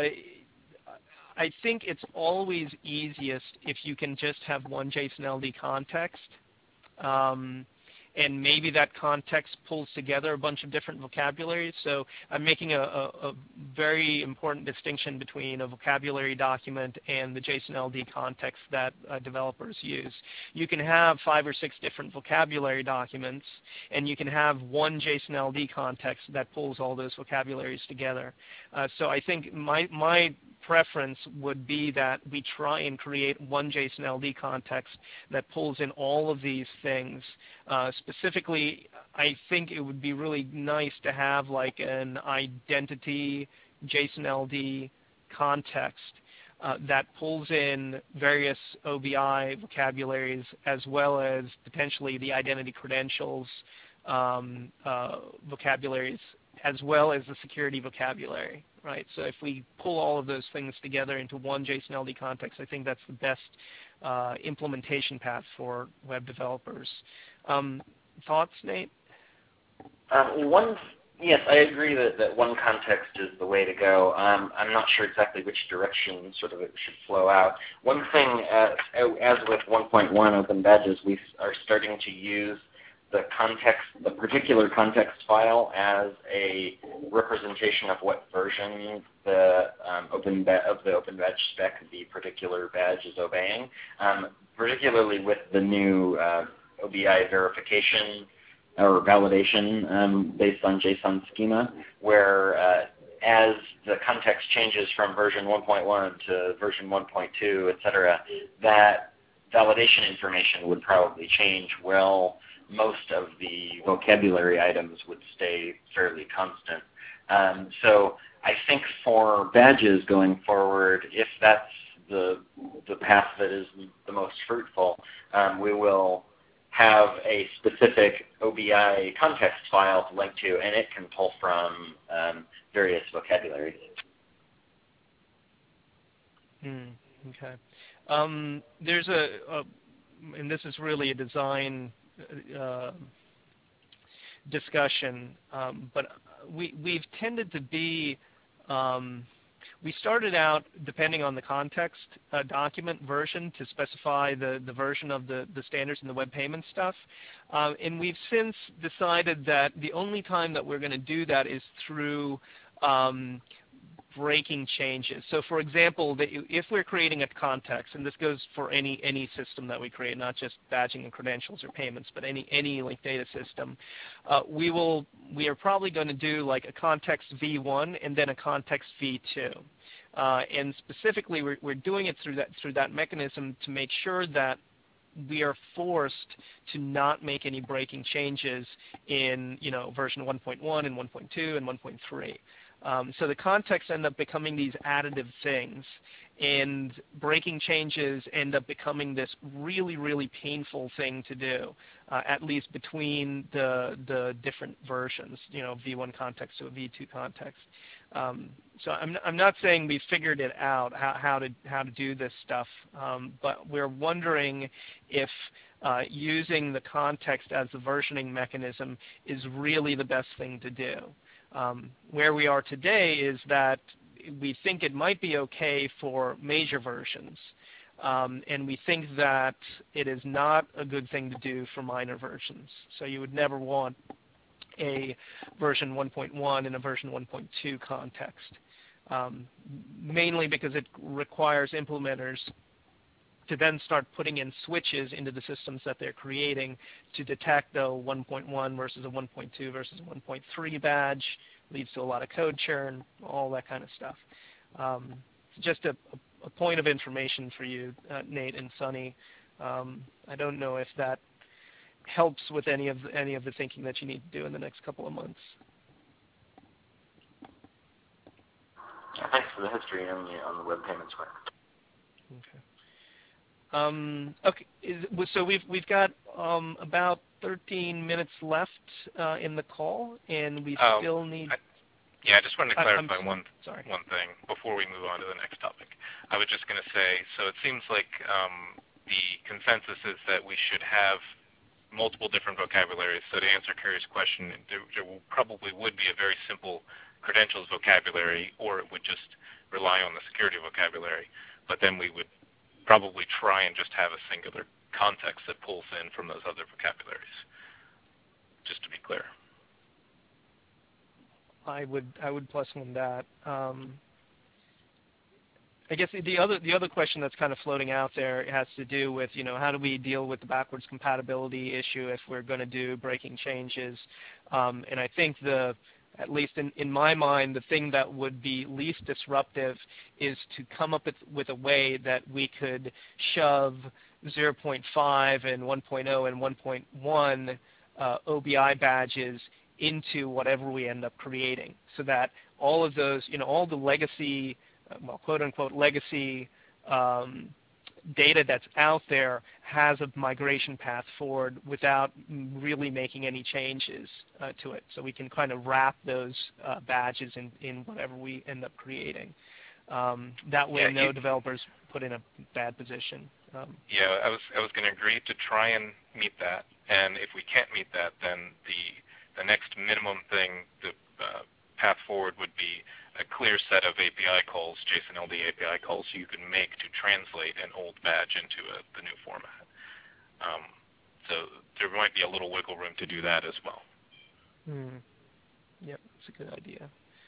Speaker 1: I think it's always easiest if you can just have one JSON-L D context, um, and maybe that context pulls together a bunch of different vocabularies. So I'm making a, a, a very important distinction between a vocabulary document and the JSON-L D context that uh, developers use. You can have five or six different vocabulary documents, and you can have one JSON-L D context that pulls all those vocabularies together. Uh, so I think my, my preference would be that we try and create one JSON-L D context that pulls in all of these things. Uh, specifically, I think it would be really nice to have like an identity JSON-L D context uh, that pulls in various O B I vocabularies as well as potentially the identity credentials um, uh, vocabularies as well as the security vocabulary, right? So if we pull all of those things together into one JSON-L D context, I think that's the best uh, implementation path for web developers. Um, thoughts, Nate?
Speaker 3: Um, one, yes, I agree that, that one context is the way to go. Um, I'm not sure exactly which direction sort of it should flow out. One thing, uh, as with one point one OpenBadges, we are starting to use the context, the particular context file as a representation of what version the um, open of the OpenBadge spec the particular badge is obeying, um, particularly with the new uh, O B I verification or validation um, based on JSON schema, where uh, as the context changes from version one point one to version one point two, et cetera, that validation information would probably change. Well, most of the vocabulary items would stay fairly constant. Um, so I think for badges going forward, if that's the the path that is the most fruitful, um, we will have a specific O B I context file to link to, and it can pull from um, various vocabularies.
Speaker 1: Hmm. Okay. Um, there's a, a, and this is really a design uh, discussion, um, but we we've tended to be. Um, We started out, depending on the context, uh, document version to specify the, the version of the, the standards and the web payment stuff. Uh, and we've since decided that the only time that we're going to do that is through um, breaking changes. So for example, the, if we're creating a context, and this goes for any, any system that we create, not just badging and credentials or payments, but any, any like data system, uh, we will, we are probably going to do like a context v one and then a context v two. Uh, and specifically, we're, we're doing it through that, through that mechanism to make sure that we are forced to not make any breaking changes in, you know, version one point one and one point two and one point three. Um, so the contexts end up becoming these additive things, and breaking changes end up becoming this really, really painful thing to do, uh, at least between the the different versions, you know, v one context to a v two context. Um, so I'm, I'm not saying we figured it out how, how to how to do this stuff, um, but we're wondering if uh, using the context as the versioning mechanism is really the best thing to do. Um, where we are today is that we think it might be okay for major versions, um, and we think that it is not a good thing to do for minor versions. So you would never want a version one point one and a version one point two context, um, mainly because it requires implementers to then start putting in switches into the systems that they're creating to detect the one point one versus a one point two versus a one point three badge, leads to a lot of code churn, all that kind of stuff. Um, just a, a point of information for you, uh, Nate and Sunny. Um, I don't know if that helps with any of the, any of the thinking that you need to do in the next couple of months.
Speaker 3: Thanks for the history on the, on the web payments work.
Speaker 1: Okay. Um, okay, is, so we've we've got um, about thirteen minutes left uh, in the call, and we
Speaker 2: um,
Speaker 1: still need.
Speaker 2: I, yeah, I just wanted to clarify
Speaker 1: I,
Speaker 2: one
Speaker 1: sorry.
Speaker 2: one thing before we move on to the next topic. I was just going to say, so it seems like um, the consensus is that we should have multiple different vocabularies. So to answer Carrie's question, there, there probably would be a very simple credentials vocabulary, or it would just rely on the security vocabulary. But then we would probably try and just have a singular context that pulls in from those other vocabularies, just to be clear.
Speaker 1: I would I would plus one that. Um, I guess the other the other question that's kind of floating out there has to do with, you know, how do we deal with the backwards compatibility issue if we're going to do breaking changes? Um, and I think the at least in, in my mind, the thing that would be least disruptive is to come up with, with a way that we could shove zero point five and one point oh and one point one uh, O B I badges into whatever we end up creating, so that all of those, you know, all the legacy, uh, well, quote-unquote legacy um, data that's out there has a migration path forward without really making any changes uh, to it. So we can kind of wrap those uh, badges in, in whatever we end up creating. Um, that way,
Speaker 2: yeah,
Speaker 1: no
Speaker 2: you,
Speaker 1: developers put in a bad position. Um,
Speaker 2: yeah, I was I was going to agree to try and meet that, and if we can't meet that, then the the next minimum thing, the uh, path forward would be a clear set of A P I calls, JSON L D A P I calls, you can make to translate an old badge into a, the new format. Um, so there might be a little wiggle room to do that as well.
Speaker 1: hmm. Yep, that's a good idea.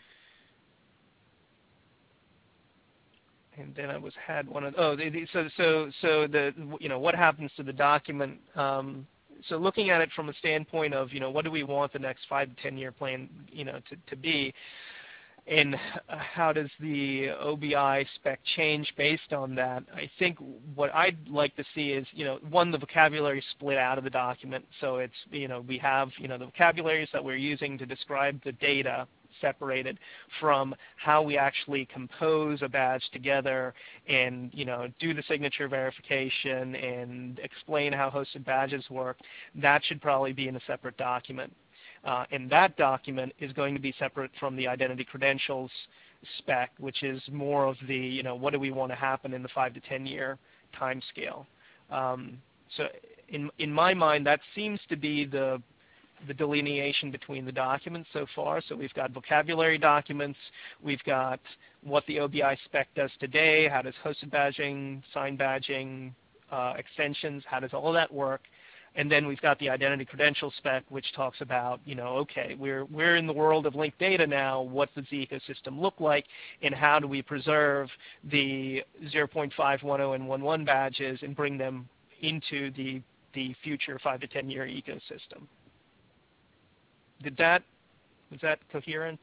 Speaker 1: And then I was had one of oh the, the, so so so the you know what happens to the document. Um, so looking at it from a standpoint of, you know, what do we want the next five to ten year plan, you know, to, to be. and how does the O B I spec change based on that? I think what I'd like to see is, you know, one, the vocabulary split out of the document. So it's, you know, we have, you know, the vocabularies that we're using to describe the data separated from how we actually compose a badge together and, you know, do the signature verification and explain how hosted badges work. That should probably be in a separate document. Uh, and that document is going to be separate from the identity credentials spec, which is more of the, you know, what do we want to happen in the five to ten year time scale. Um, so in, in my mind, that seems to be the, the delineation between the documents so far. So we've got vocabulary documents, we've got what the O B I spec does today, how does hosted badging, signed badging, uh, extensions, how does all that work? And then we've got the identity credential spec, which talks about, you know, okay, we're, we're in the world of linked data now. What does the ecosystem look like? And how do we preserve the zero point five, ten, and eleven badges and bring them into the, the future five to ten year ecosystem? Did that, was that coherent?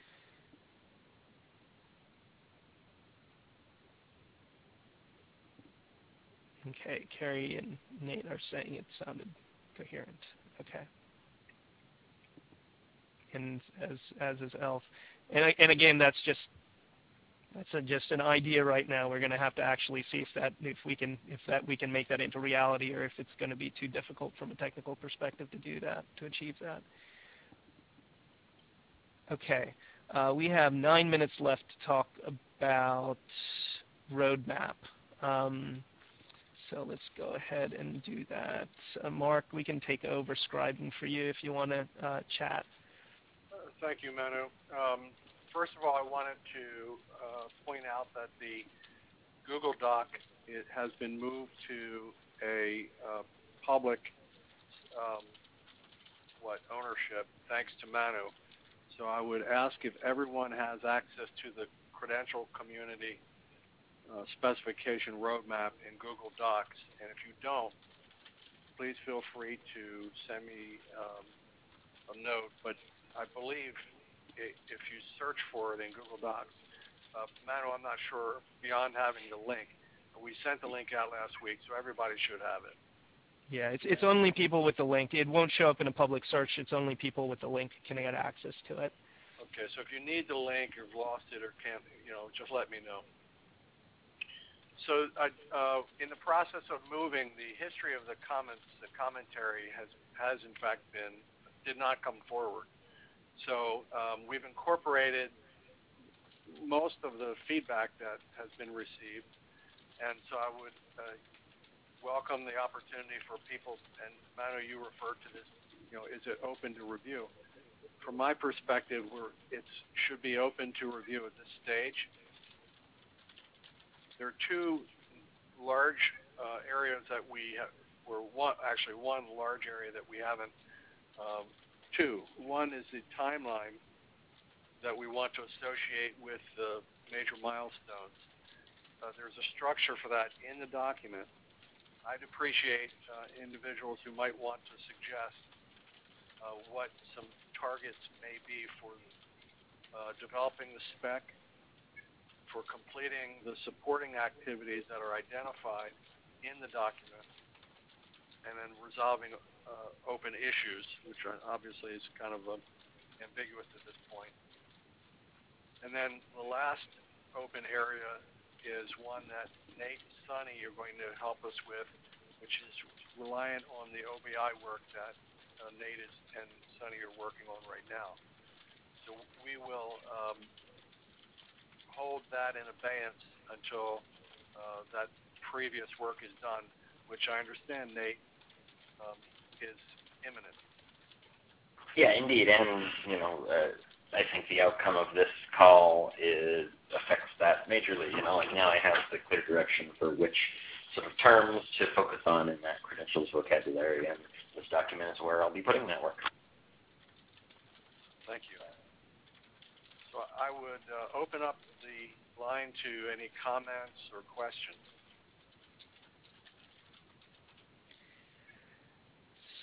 Speaker 1: Okay, Carrie and Nate are saying it sounded coherent. Okay. And as as is Elf, and and again, that's just that's a, just an idea right now. We're going to have to actually see if that if we can if that we can make that into reality, or if it's going to be too difficult from a technical perspective to do that, to achieve that. Okay, uh, we have nine minutes left to talk about roadmap. Um, So let's go ahead and do that. Uh, Mark, we can take over scribing for you if you want to uh, chat.
Speaker 4: Uh, thank you, Manu. Um, first of all, I wanted to uh, point out that the Google Doc it has been moved to a uh, public um, what ownership, thanks to Manu. So I would ask if everyone has access to the credential community Uh, specification roadmap in Google Docs, and if you don't, please feel free to send me um, a note. But I believe it, if you search for it in Google Docs, uh, Manu, I'm not sure beyond having the link. But we sent the link out last week, so everybody should have it.
Speaker 1: Yeah, it's it's only people with the link. It won't show up in a public search. It's only people with the link can get access to it.
Speaker 4: Okay, so if you need the link or lost it or can't, you know, just let me know. So uh, in the process of moving, the history of the comments, the commentary has, has in fact been, did not come forward. So um, we've incorporated most of the feedback that has been received. And so I would uh, welcome the opportunity for people, and Manu, you referred to this, you know, is it open to review? From my perspective, we're, it should be open to review at this stage. There are two large uh, areas that we have, or one, actually one large area that we haven't, um, two. One is the timeline that we want to associate with the major milestones. Uh, there's a structure for that in the document. I'd appreciate uh, individuals who might want to suggest uh, what some targets may be for uh, developing the spec, for completing the supporting activities that are identified in the document, and then resolving uh, open issues, which are obviously is kind of uh, ambiguous at this point. And then the last open area is one that Nate and Sunny are going to help us with, which is reliant on the O B I work that uh, Nate is, and Sunny are working on right now. So we will um, hold that in abeyance until uh, that previous work is done, which I understand, Nate, um, is imminent.
Speaker 3: Yeah, indeed, and you know, uh, I think the outcome of this call is affects that majorly. You know, like now I have the clear direction for which sort of terms to focus on in that credentials vocabulary, and this document is where I'll be putting that work.
Speaker 4: Thank you. So I would uh, open up the line to any comments or questions.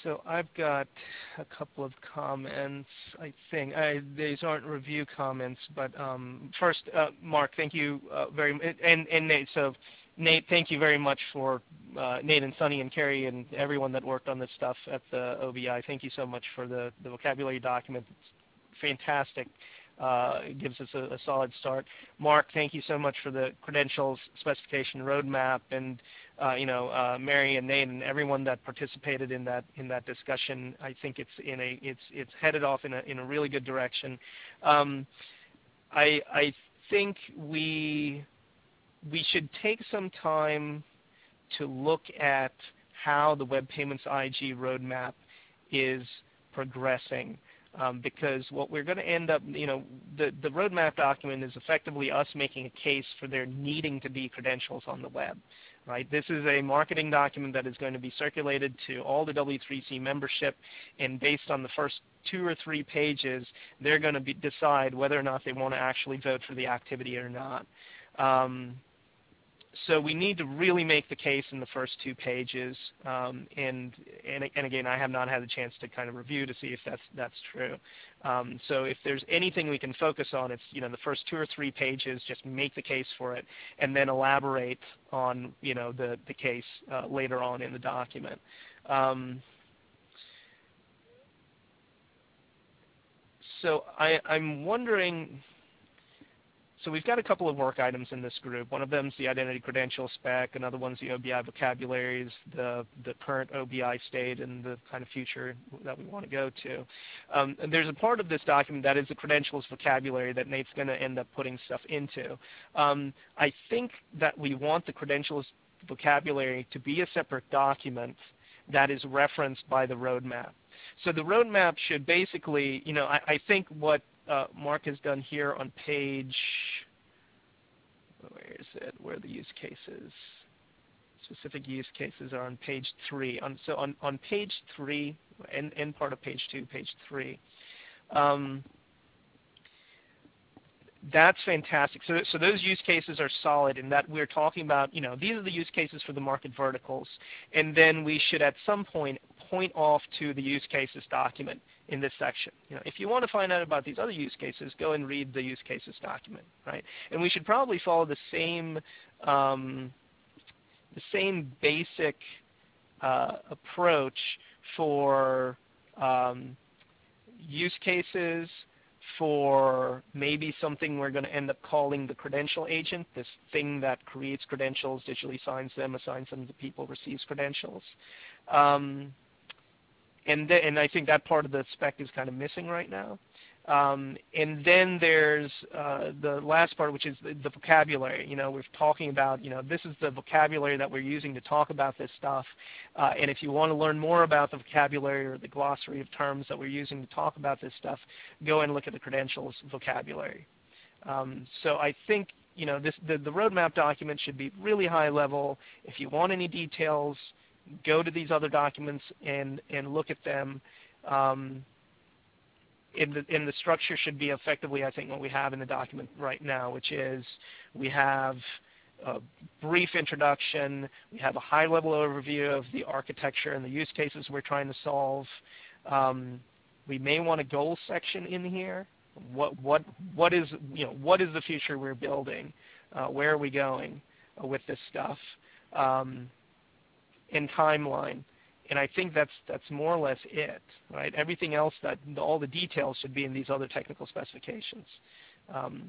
Speaker 1: So I've got a couple of comments. I think I, these aren't review comments, but um, first, uh, Mark, thank you uh, very much, and, and Nate. So, Nate, thank you very much for uh, Nate and Sunny and Carrie and everyone that worked on this stuff at the O B I. Thank you so much for the, the vocabulary document. It's fantastic. Uh, it gives us a, a solid start. Mark, thank you so much for the credentials specification roadmap, and uh, you know, uh, Mary and Nate and everyone that participated in that in that discussion. I think it's in a it's it's headed off in a in a really good direction. Um, I I think we we should take some time to look at how the Web Payments I G roadmap is progressing. Um, because what we're going to end up, you know, the, the roadmap document is effectively us making a case for there needing to be credentials on the web, right? This is a marketing document that is going to be circulated to all the W three C membership, and based on the first two or three pages, they're going to be, decide whether or not they want to actually vote for the activity or not. Um, So we need to really make the case in the first two pages, um, and, and and again, I have not had a chance to kind of review to see if that's that's true. Um, so if there's anything we can focus on, it's you know the first two or three pages, just make the case for it, and then elaborate on you know the the case uh, later on in the document. Um, so I, I'm wondering. So we've got a couple of work items in this group. One of them is the identity credential spec. Another one's the O B I vocabularies, the, the current O B I state, and the kind of future that we want to go to. Um, and there's a part of this document that is the credentials vocabulary that Nate's going to end up putting stuff into. Um, I think that we want the credentials vocabulary to be a separate document that is referenced by the roadmap. So the roadmap should basically, you know, I, I think what Uh, Mark has done here on page, where is it, where are the use cases? Specific use cases are on page three. On, so on, on page three, and, and part of page two, page three, um, that's fantastic. So, so those use cases are solid in that we're talking about, you know, these are the use cases for the market verticals, and then we should at some point point off to the use cases document in this section. You know, if you want to find out about these other use cases, go and read the use cases document, right? And we should probably follow the same um, the same basic uh, approach for um, use cases, for maybe something we're going to end up calling the credential agent, this thing that creates credentials, digitally signs them, assigns them to people, receives credentials. Um, and, th and I think that part of the spec is kind of missing right now. Um, and then there's uh, the last part, which is the, the vocabulary. You know, we're talking about, you know, this is the vocabulary that we're using to talk about this stuff. Uh, and if you want to learn more about the vocabulary or the glossary of terms that we're using to talk about this stuff, go and look at the credentials vocabulary. Um, so I think, you know, this, the, the roadmap document should be really high level. If you want any details, go to these other documents and, and look at them. Um, In the, in the structure should be effectively, I think, what we have in the document right now, which is we have a brief introduction, we have a high-level overview of the architecture and the use cases we're trying to solve. Um, we may want a goals section in here. What what what is you know what is the future we're building? Uh, where are we going uh, with this stuff? Um, and timeline. And I think that's that's more or less it, right? Everything else, that all the details should be in these other technical specifications. Um,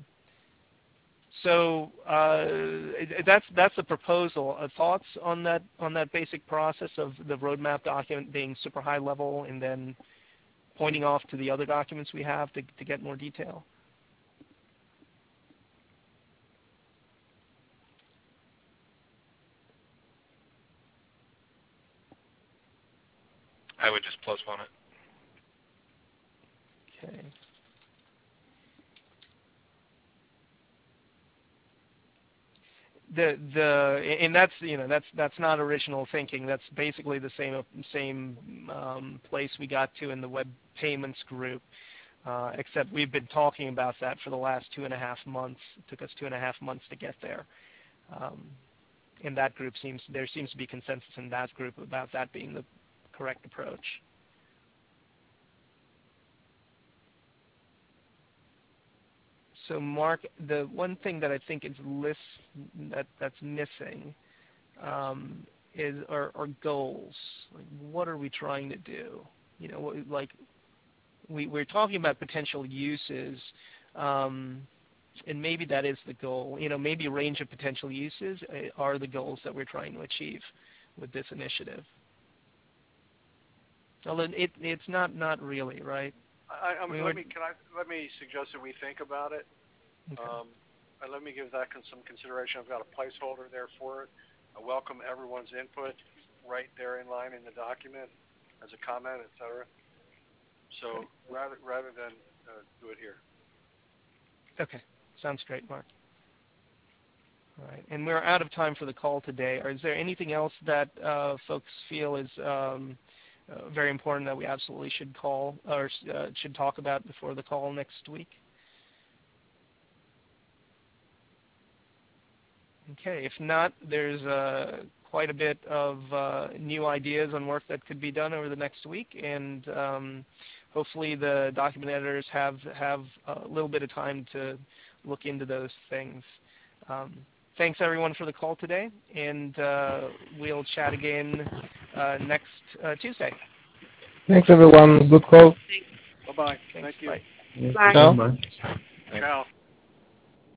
Speaker 1: so uh, that's that's the proposal. Uh, thoughts on that on that basic process of the roadmap document being super high level and then pointing off to the other documents we have to to get more detail.
Speaker 2: I would just postpone it.
Speaker 1: Okay. The the and that's you know that's that's not original thinking. That's basically the same same um, place we got to in the web payments group, uh, except we've been talking about that for the last two and a half months. It took us two and a half months to get there. Um, in that group seems there seems to be consensus in that group about that being the correct approach. So, Mark, the one thing that I think is list that that's missing um, is our, our goals. Like, what are we trying to do? You know, like we, we're talking about potential uses, um, and maybe that is the goal. You know, maybe a range of potential uses are the goals that we're trying to achieve with this initiative. Although it, it's not not really, right?
Speaker 4: I, I mean,
Speaker 1: I mean,
Speaker 4: let me can I let me suggest that we think about it.
Speaker 1: Okay.
Speaker 4: Um, and let me give that con- some consideration. I've got a placeholder there for it. I welcome everyone's input right there in line in the document as a comment, et cetera. So okay. rather rather than uh, do it here.
Speaker 1: Okay, sounds great, Mark. All right, and we're out of time for the call today. Or is there anything else that uh, folks feel is um, uh, very important that we absolutely should call or uh, should talk about before the call next week? Okay, if not, there's uh, quite a bit of uh, new ideas on work that could be done over the next week, and um, hopefully the document editors have, have a little bit of time to look into those things. Um, thanks, everyone, for the call today, and uh, we'll chat again uh, next uh, Tuesday.
Speaker 5: Thanks, everyone. Good call.
Speaker 4: Bye-bye.
Speaker 1: Thanks.
Speaker 4: Thank you.
Speaker 1: Bye.
Speaker 5: Bye. Ciao.
Speaker 4: Ciao.